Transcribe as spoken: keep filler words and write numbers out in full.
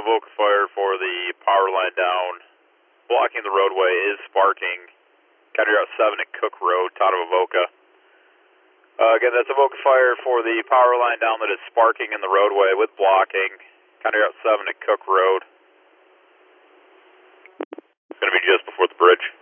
Avoca fire for the power line down, blocking the roadway, is sparking. County Route seven at Cook Road, out of Avoca. Uh, again, that's Avoca fire for the power line down that is sparking in the roadway with blocking. County Route seven at Cook Road. It's going to be just before the bridge.